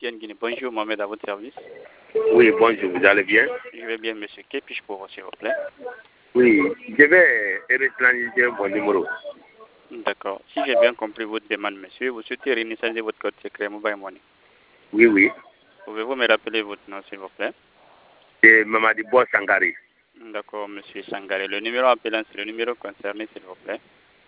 Bien Guinée. Bonjour, Mohamed, à votre service. Oui, bonjour, vous allez bien? Je vais bien, monsieur. Que puis-je pour vous, s'il vous plaît? Oui, je vais réinitialiser mon numéro. D'accord. Si j'ai bien compris votre demande, monsieur, vous souhaitez réinitialiser votre code secret Mobile Money. Oui, oui. Pouvez-vous me rappeler votre nom, s'il vous plaît? C'est Mamadi Bo Sangari. D'accord, monsieur Sangaré. Le numéro appelant, c'est le numéro concerné, s'il vous plaît.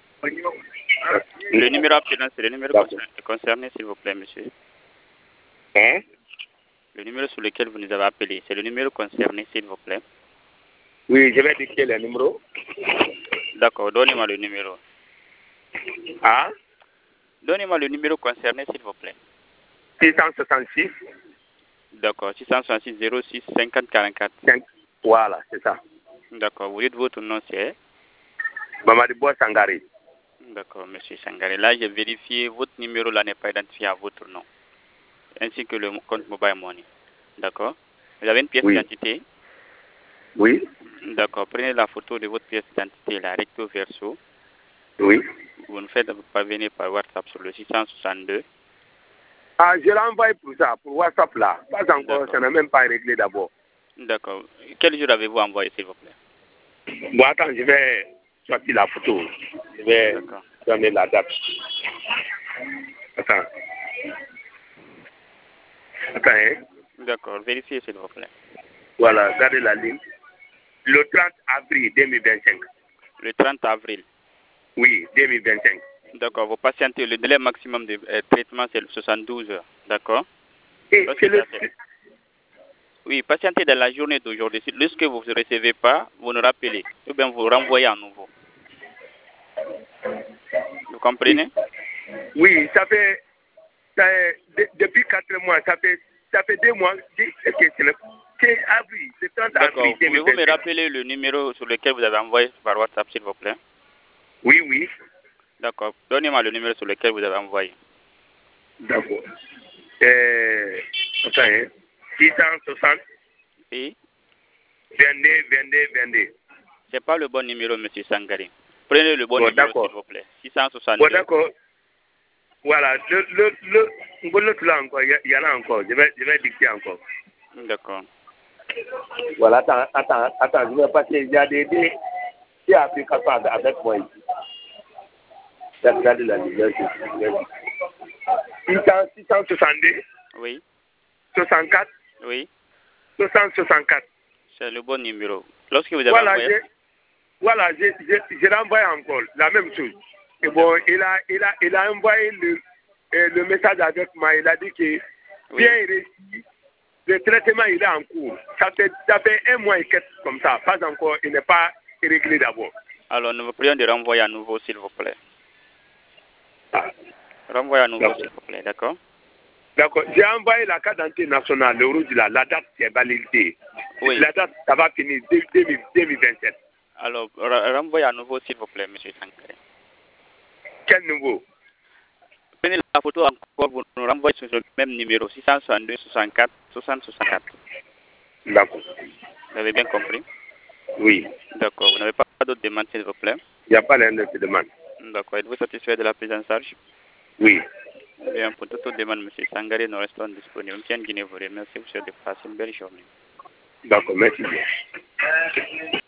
Le numéro appelant, c'est le numéro concerné, s'il vous plaît, monsieur. Hein? Le numéro sur lequel vous nous avez appelé, c'est le numéro concerné, s'il vous plaît. Oui, je vais dicter le numéro. D'accord, donnez-moi le numéro. Ah? Donnez-moi le numéro concerné, s'il vous plaît. 666. D'accord, 666 06 50 44. Voilà, c'est ça. D'accord, vous dites votre nom, c'est? Mamadi Bo Sangari. D'accord, monsieur Sangaré. Là, j'ai vérifié, votre numéro là n'est pas identifié à votre nom, ainsi que le compte Mobile Money. D'accord? Vous avez une pièce d'identité? Oui. D'accord, prenez la photo de votre pièce d'identité, la recto verso. Oui. Vous nous faites parvenir par WhatsApp sur le 662. Ah, je l'envoie pour ça, pour WhatsApp là. Pas encore, ça n'a même pas réglé d'abord. D'accord. Quel jour avez-vous envoyé, s'il vous plaît? Bon, attends, je vais sortir la photo. Je vais donner la date. Attends. Attends, hein? D'accord, vérifiez, s'il vous plaît. Voilà, regardez la ligne. Le 30 avril 2025. Le 30 avril? Oui, 2025. D'accord, vous patientez. Le délai maximum de traitement, c'est 72 heures. D'accord? Oui, patientez dans la journée d'aujourd'hui. Lorsque vous ne recevez pas, vous nous rappelez. Ou bien vous renvoyez à nouveau. Vous comprenez? Oui, ça fait depuis 4 mois, ça fait 2 mois. C'est avril, c'est 30 avril. D'accord, pouvez-vous me rappeler le numéro sur lequel vous avez envoyé par WhatsApp, s'il vous plaît? Oui, oui. D'accord, donnez-moi le numéro sur lequel vous avez envoyé. D'accord. Attends, 660. Oui. 22, 22, 22. C'est pas le bon numéro, monsieur Sangari. Prenez le bon numéro, s'il vous plaît. 662. Bon, d'accord. Voilà, l'autre là encore, il y en a encore. Je vais dicter encore. D'accord. Voilà, attends, je vais passer. Il y a des qui a pris capable avec moi ici. Regardez la lumière. 662. Oui. 64. Oui. 664. C'est le bon numéro. Lorsque vous avez envoyé... Voilà, je l'ai envoyé encore, la même chose. Et bon, il a envoyé le message avec moi. Il a dit que bien réussi, le traitement il est en cours. Ça fait 1 mois et quelques comme ça. Pas encore, il n'est pas réglé d'abord. Alors, nous vous prions de renvoyer à nouveau, s'il vous plaît. Renvoyez à nouveau, s'il vous plaît, d'accord? D'accord. J'ai envoyé la carte d'identité nationale, le rouge là, la date est validée. Oui. La date, ça va finir 2027. Alors, renvoyez à nouveau, s'il vous plaît, monsieur Sankare. Quel nouveau? Prenez la photo encore, vous nous renvoyez sur le même numéro, 662 64 60 64. D'accord. Vous avez bien compris? Oui. D'accord. Vous n'avez pas d'autres demandes, s'il vous plaît? Il n'y a pas d'autres demandes. D'accord. Êtes-vous satisfait de la prise en charge? Oui. Bien, pour toute autre demande, monsieur Sangare, nous restons disponibles. Monsieur Guinée vous remercie. Vous souhaite de passer une belle journée. D'accord, merci bien.